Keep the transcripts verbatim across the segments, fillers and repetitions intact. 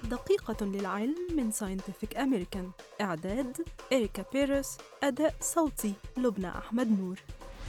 دقيقة للعلم من ساينتفك أمريكان. إعداد إريكا بيرس. أداء صوتي لبنى أحمد نور.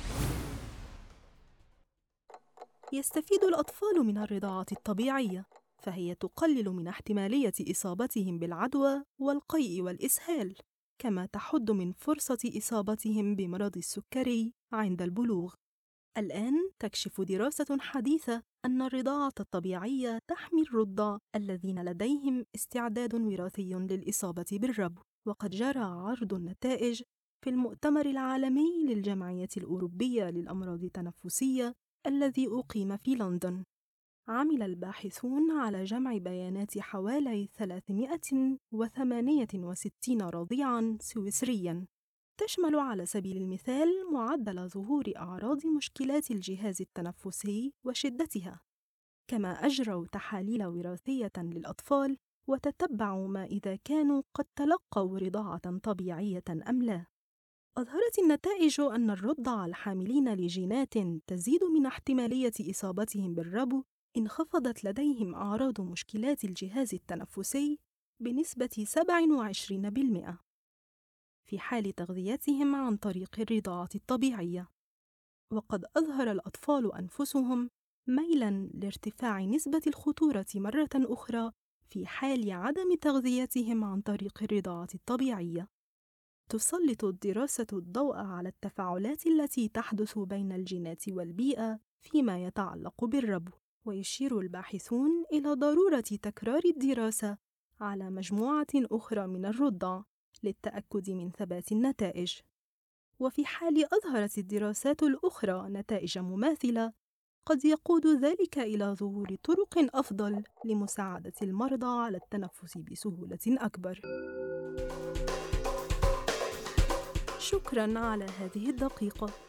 يستفيد الأطفال من الرضاعة الطبيعية، فهي تقلل من احتمالية إصابتهم بالعدوى والقيء والإسهال، كما تحد من فرصة إصابتهم بمرض السكري عند البلوغ. الآن تكشف دراسة حديثة أن الرضاعة الطبيعية تحمي الرضع الذين لديهم استعداد وراثي للإصابة بالربو، وقد جرى عرض النتائج في المؤتمر العالمي للجمعية الأوروبية للأمراض التنفسية الذي أقيم في لندن. عمل الباحثون على جمع بيانات حوالي ثلاثمائة وثمانية وستين رضيعاً سويسرياً، تشمل على سبيل المثال معدل ظهور أعراض مشكلات الجهاز التنفسي وشدتها، كما أجروا تحاليل وراثية للأطفال وتتبعوا ما إذا كانوا قد تلقوا رضاعة طبيعية أم لا. أظهرت النتائج أن الرضع الحاملين لجينات تزيد من احتمالية إصابتهم بالربو انخفضت لديهم أعراض مشكلات الجهاز التنفسي بنسبة سبعة وعشرين بالمئة في حال تغذيتهم عن طريق الرضاعة الطبيعية. وقد أظهر الأطفال أنفسهم ميلاً لارتفاع نسبة الخطورة مرة أخرى في حال عدم تغذيتهم عن طريق الرضاعة الطبيعية. تسلط الدراسة الضوء على التفاعلات التي تحدث بين الجينات والبيئة فيما يتعلق بالربو، ويشير الباحثون إلى ضرورة تكرار الدراسة على مجموعة أخرى من الرضع للتأكد من ثبات النتائج. وفي حال أظهرت الدراسات الأخرى نتائج مماثلة، قد يقود ذلك إلى ظهور طرق أفضل لمساعدة المرضى على التنفس بسهولة أكبر. شكراً على هذه الدقيقة.